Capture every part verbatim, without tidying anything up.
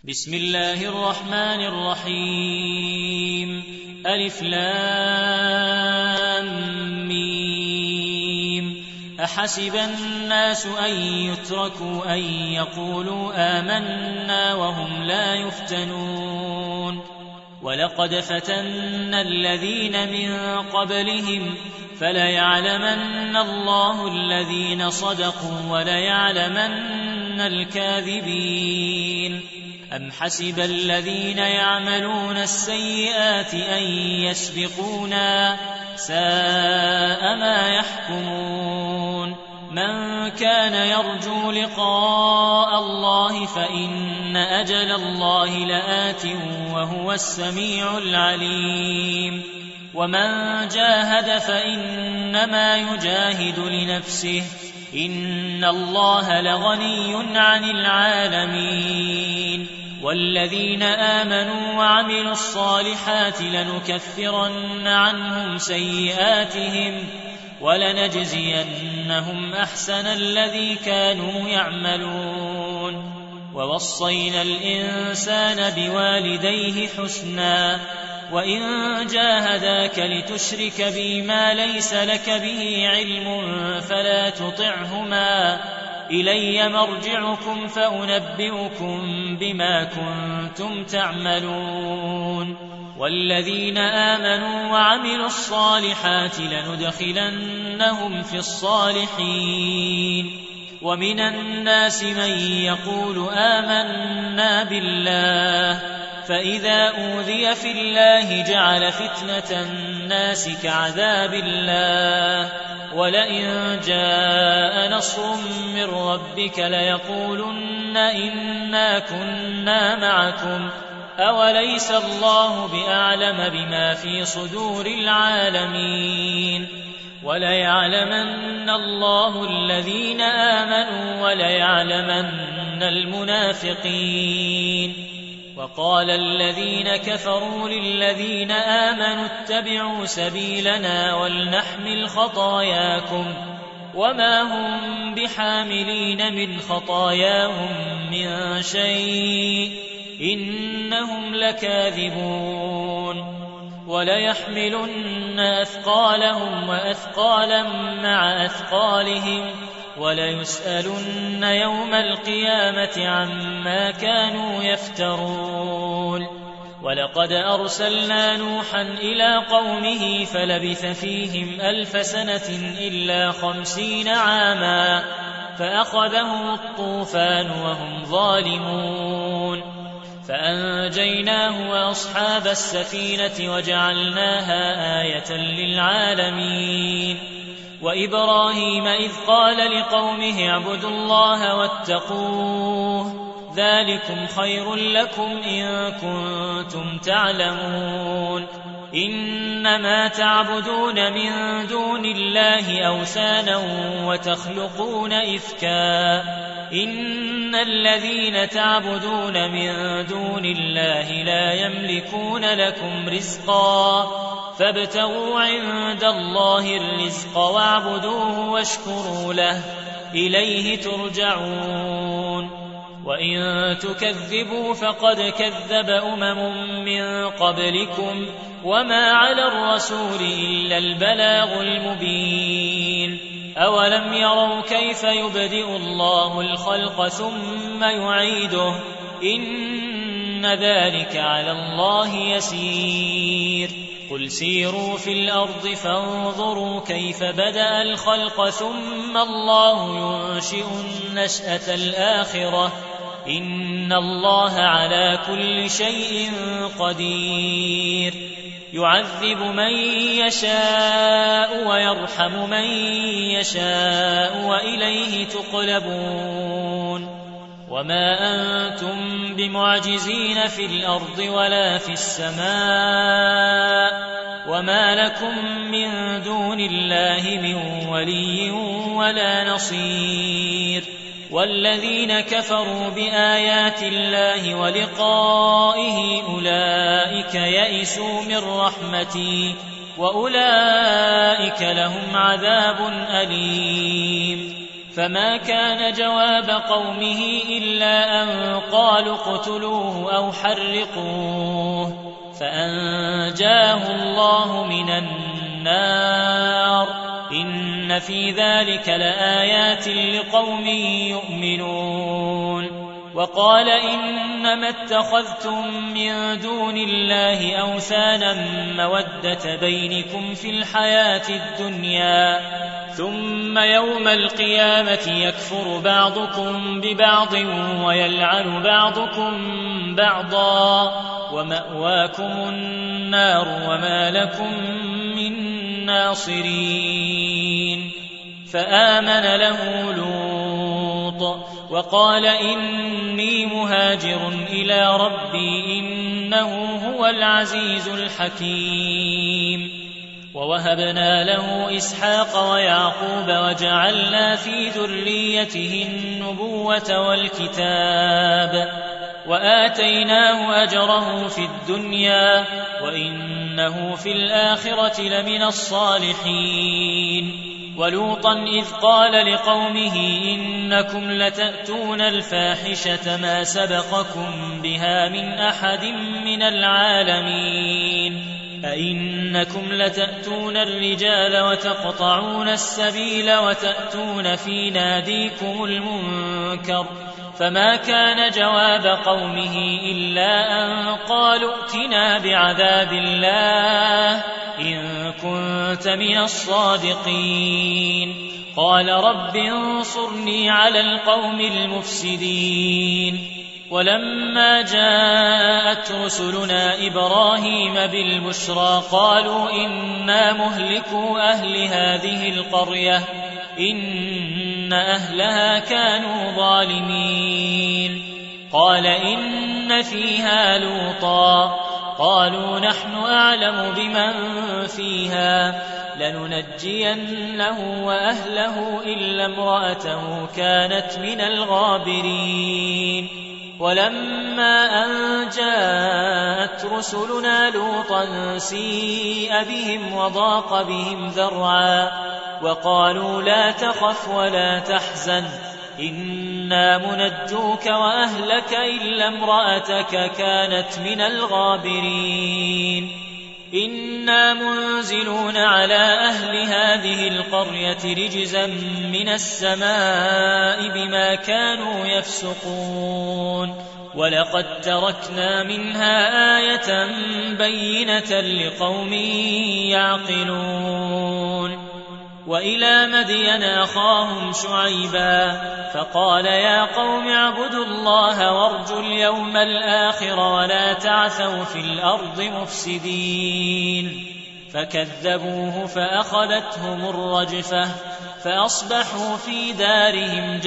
بسم الله الرحمن الرحيم ألف لام ميم أحسب الناس أن يتركوا أن يقولوا آمنا وهم لا يفتنون ولقد فتنا الذين من قبلهم فليعلمن الله الذين صدقوا وليعلمن الكاذبين أم حسب الذين يعملون السيئات أن يسبقونا ساء ما يحكمون من كان يرجو لقاء الله فإن أجل الله لآت وهو السميع العليم ومن جاهد فإنما يجاهد لنفسه إن الله لغني عن العالمين والذين آمنوا وعملوا الصالحات لنكفرن عنهم سيئاتهم ولنجزينهم أحسن الذي كانوا يعملون ووصينا الإنسان بوالديه حسنا وإن جاهداك لتشرك بي ما ليس لك به علم فلا تطعهما إلي مرجعكم فأنبئكم بما كنتم تعملون والذين آمنوا وعملوا الصالحات لندخلنهم في الصالحين ومن الناس من يقول آمنا بالله فإذا أوذي في الله جعل فتنة الناس كعذاب الله ولئن جاء نصر من ربك ليقولن إنا كنا معكم أوليس الله بأعلم بما في صدور العالمين وليعلمن الله الذين آمنوا وليعلمن المنافقين وقال الذين كفروا للذين آمنوا اتبعوا سبيلنا ولنحمل خطاياكم وما هم بحاملين من خطاياهم من شيء إنهم لكاذبون وليحملن أثقالهم وأثقالا مع أثقالهم وليسألن يوم القيامة عما كانوا يفترون ولقد أرسلنا نوحا إلى قومه فلبث فيهم ألف سنة إلا خمسين عاما فأخذهم الطوفان وهم ظالمون فأنجيناه وأصحاب السفينة وجعلناها آية للعالمين وإبراهيم إذ قال لقومه اعبدوا الله واتقوه ذلكم خير لكم إن كنتم تعلمون إنما تعبدون من دون الله أوثانا وتخلقون إفكا إن الذين تعبدون من دون الله لا يملكون لكم رزقا فابتغوا عند الله الرزق واعبدوه واشكروا له إليه ترجعون وإن تكذبوا فقد كذب أمم من قبلكم وما على الرسول إلا البلاغ المبين أولم يروا كيف يبدئ الله الخلق ثم يعيده إن ذلك على الله يسير قل سيروا في الأرض فانظروا كيف بدأ الخلق ثم الله ينشئ النشأة الآخرة إن الله على كل شيء قدير يعذب من يشاء ويرحم من يشاء وإليه تقلبون وما أنتم بمعجزين في الأرض ولا في السماء وما لكم من دون الله من ولي ولا نصير والذين كفروا بآيات الله ولقائه أولئك يئسوا من رحمتي وأولئك لهم عذاب أليم فما كان جواب قومه إلا أن قالوا اقتلوه أو حرقوه فأنجاه الله من النار إن في ذلك لآيات لقوم يؤمنون وقال إنما اتخذتم من دون الله أوثانا مودة بينكم في الحياة الدنيا ثم يوم القيامة يكفر بعضكم ببعض ويلعن بعضكم بعضا ومأواكم النار وما لكم من ناصرين فآمن له لوط وقال إني مهاجر إلى ربي إنه هو العزيز الحكيم ووهبنا له إسحاق ويعقوب وجعلنا في ذريته النبوة والكتاب وآتيناه أجره في الدنيا وإنه في الآخرة لمن الصالحين ولوطا إذ قال لقومه إنكم لتأتون الفاحشة ما سبقكم بها من أحد من العالمين أئنكم لتأتون الرجال وتقطعون السبيل وتأتون في ناديكم المنكر فما كان جواب قومه إلا أن قالوا ائتنا بعذاب الله إن كنت من الصادقين قال رب انصرني على القوم المفسدين ولما جاءت رسلنا إبراهيم بالبشرى قالوا إنا مهلكو أهل هذه القرية إن أهلها كانوا ظالمين قال إن فيها لوطا قالوا نحن أعلم بمن فيها لننجينه وأهله إلا امرأته كانت من الغابرين ولما أن جاءت رسلنا لوطا سيء بهم وضاق بهم ذرعا وقالوا لا تخف ولا تحزن إنا منجوك وأهلك إلا امرأتك كانت من الغابرين إنا منزلون على أهل هذه القرية رجزا من السماء بما كانوا يفسقون ولقد تركنا منها آية بينة لقوم يعقلون وإلى مدين أخاهم شعيبا فقال يا قوم اعبدوا الله وارجوا اليوم الآخر ولا تعثوا في الأرض مفسدين فكذبوه فأخذتهم الرجفة فأصبحوا في دارهم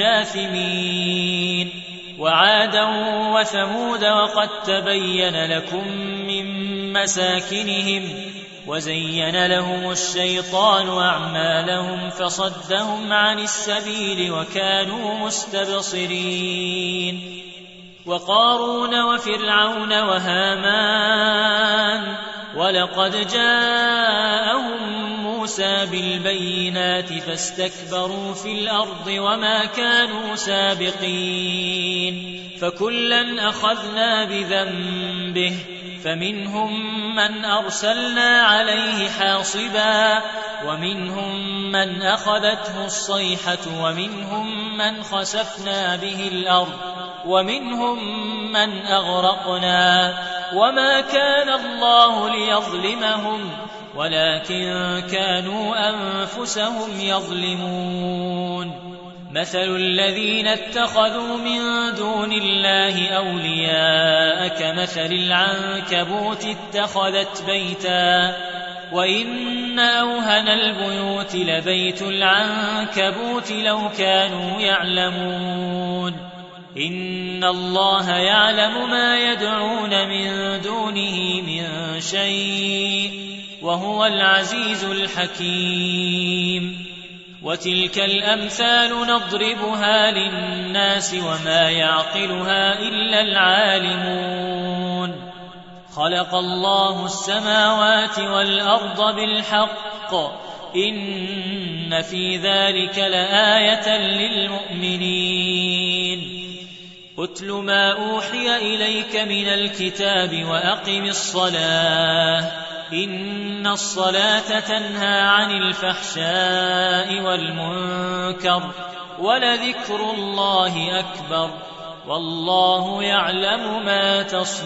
جاثمين وعادا وثمود وقد تبين لكم من مساكنهم وزين لهم الشيطان أعمالهم فصدهم عن السبيل وكانوا مستبصرين وقارون وفرعون وهامان ولقد جاءهم موسى بالبينات فاستكبروا في الأرض وما كانوا سابقين فكلا أخذنا بذنبه فمنهم من أرسلنا عليه حاصبا ومنهم من أخذته الصيحة ومنهم من خسفنا به الأرض ومنهم من أغرقنا وما كان الله ليظلمهم ولكن كانوا أنفسهم يظلمون مثل الذين اتخذوا من دون الله أولياء كمثل العنكبوت اتخذت بيتا وإن أوهن البيوت لبيت العنكبوت لو كانوا يعلمون إن الله يعلم ما يدعون من دونه من شيء وهو العزيز الحكيم وتلك الأمثال نضربها للناس وما يعقلها إلا العالمون خلق الله السماوات والأرض بالحق إن في ذلك لآية للمؤمنين أتل ما أوحي إليك من الكتاب وأقم الصلاة إن الصلاة تنهى عن الفحشاء والمنكر ولذكر الله أكبر والله يعلم ما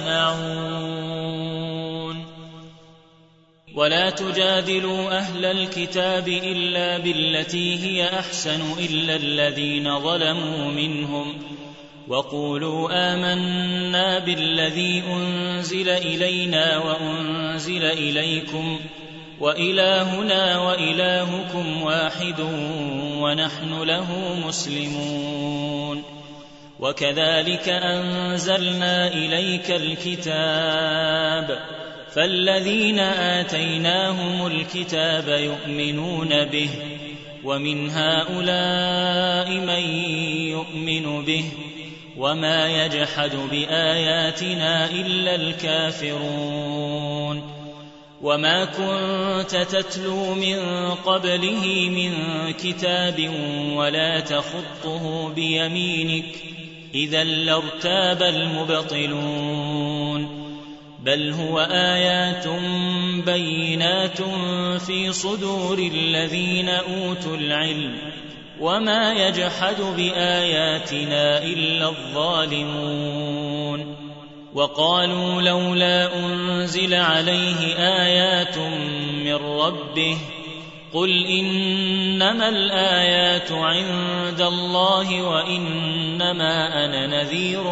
تصنعون ولا تجادلوا أهل الكتاب إلا بالتي هي أحسن إلا الذين ظلموا منهم وقولوا آمنا بالذي أنزل إلينا وأنزل إليكم وإلهنا وإلهكم واحد ونحن له مسلمون وكذلك أنزلنا إليك الكتاب فالذين آتيناهم الكتاب يؤمنون به ومن هؤلاء من يؤمن به وما يجحد بآياتنا إلا الكافرون وما كنت تتلو من قبله من كتاب ولا تخطه بيمينك إذا لارتاب المبطلون بل هو آيات بينات في صدور الذين أوتوا العلم وما يجحد بآياتنا إلا الظالمون وقالوا لولا أنزل عليه آيات من ربه قل إنما الآيات عند الله وإنما أنا نذير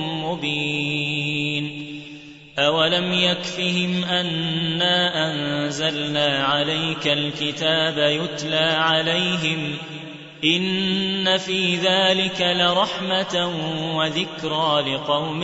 مبين أولم يكفهم أنا أنزلنا عليك الكتاب يتلى عليهم إن في ذلك لرحمة وذكرى لقوم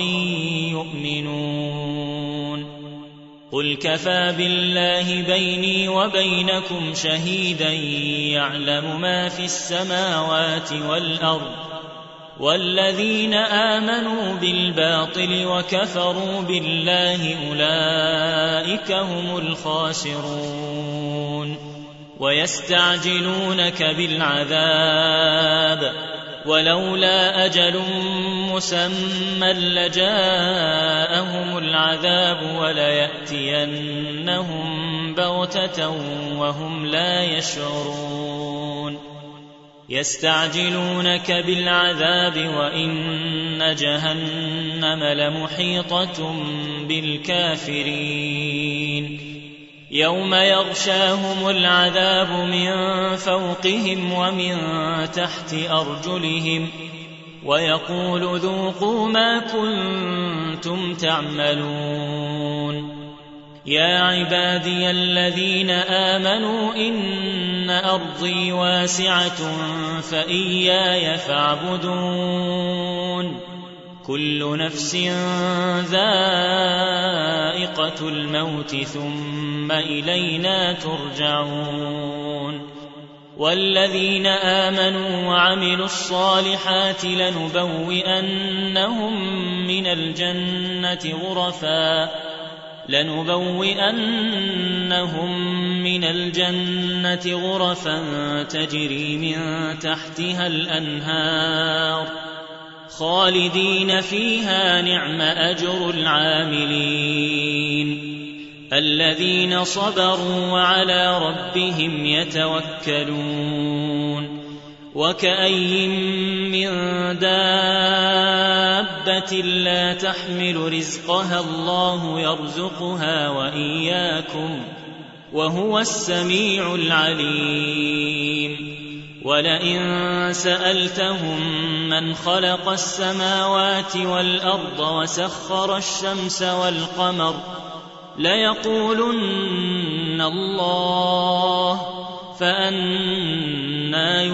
يؤمنون قل كفى بالله بيني وبينكم شهيدا يعلم ما في السماوات والأرض والذين آمنوا بالباطل وكفروا بالله أولئك هم الخاسرون ويستعجلونك بالعذاب ولولا أجل مسمى لجاءهم العذاب وليأتينهم بغتة وهم لا يشعرون يستعجلونك بالعذاب وإن جهنم لمحيطة بالكافرين يوم يغشاهم العذاب من فوقهم ومن تحت أرجلهم ويقول ذوقوا ما كنتم تعملون يا عبادي الذين آمنوا إن أرضي واسعة فإياي فاعبدون كل نفس ذائقة الموت ثم إلينا ترجعون والذين آمنوا وعملوا الصالحات لنبوئنهم من الجنة غرفا لنبوئنهم من الجنة غرفا تجري من تحتها الأنهار خالدين فيها نعم أجر العاملين الذين صبروا وعلى ربهم يتوكلون وكأي من دابة لا تحمل رزقها الله يرزقها وإياكم وهو السميع العليم ولئن سألتهم من خلق السماوات والأرض وسخر الشمس والقمر ليقولن الله فأنى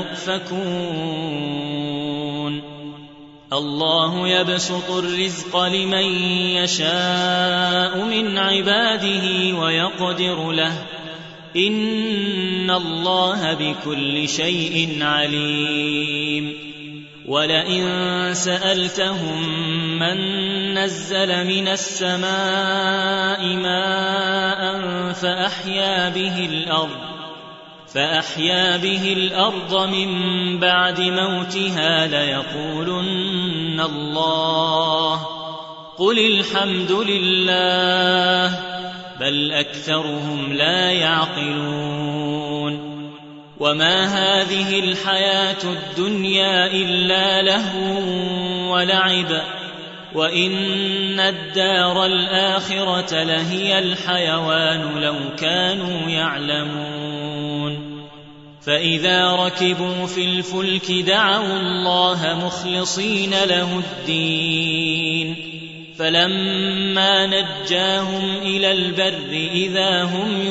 يؤفكون الله يبسط الرزق لمن يشاء من عباده ويقدر له إن الله بكل شيء عليم ولئن سألتهم من نزل من السماء ماء فأحيا به الأرض فأحيا به الأرض من بعد موتها ليقولن الله قل الحمد لله بل أكثرهم لا يعقلون وما هذه الحياة الدنيا إلا لهو ولعب وإن الدار الآخرة لهي الحيوان لو كانوا يعلمون فإذا ركبوا في الفلك دعوا الله مخلصين له الدين فلما نجاهم إلى البر إذا هم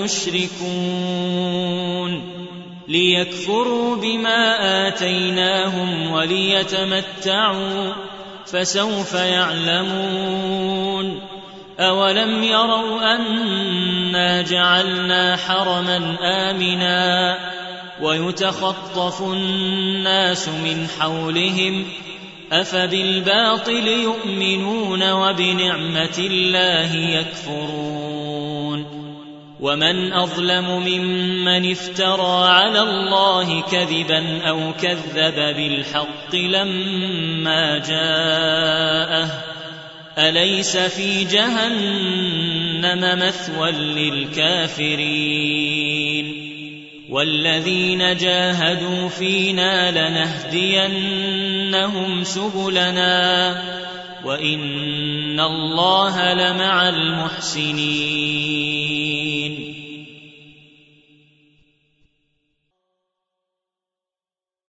يشركون ليكفروا بما آتيناهم وليتمتعوا فسوف يعلمون أولم يروا أنا جعلنا حرما آمنا ويتخطف الناس من حولهم أفبالباطل يؤمنون وبنعمة الله يكفرون ومن أظلم ممن افترى على الله كذبا أو كذب بالحق لما جاءه أليس في جهنم مثوى للكافرين والذين جاهدوا فينا لنهدينهم سبلنا وإن الله لمع المحسنين